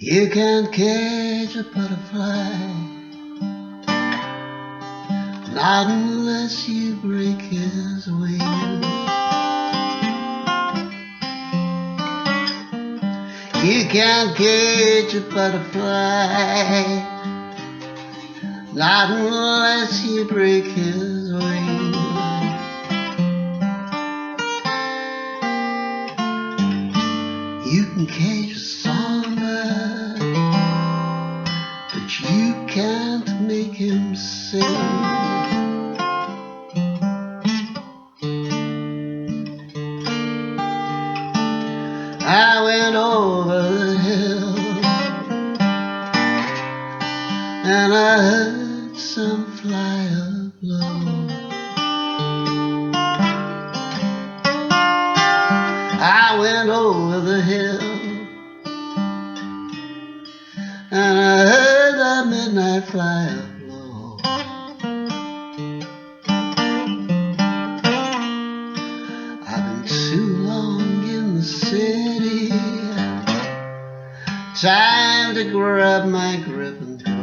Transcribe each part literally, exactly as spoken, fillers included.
You can't catch a butterfly, not unless you break his wings. You can't catch a butterfly, not unless you break his wings. You can catch a songbird, but you can't make him sing. I went over the hill and I heard some flyer blow. I went over the hill and I heard the midnight flyer blow. I've been too long in the city, time to grab my grip and go.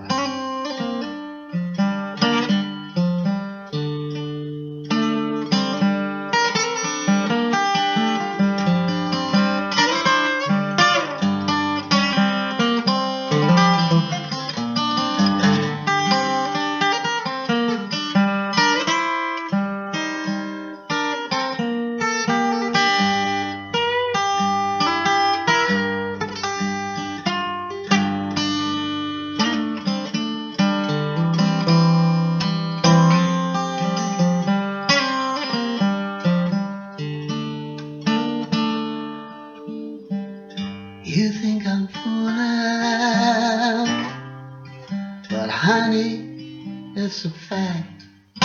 You think I'm fooling, but honey, it's a fact.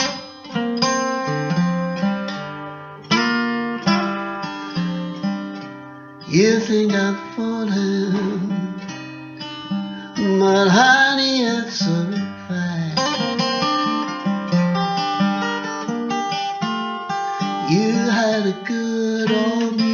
You think I'm fooling, but honey, it's a fact. You had a good old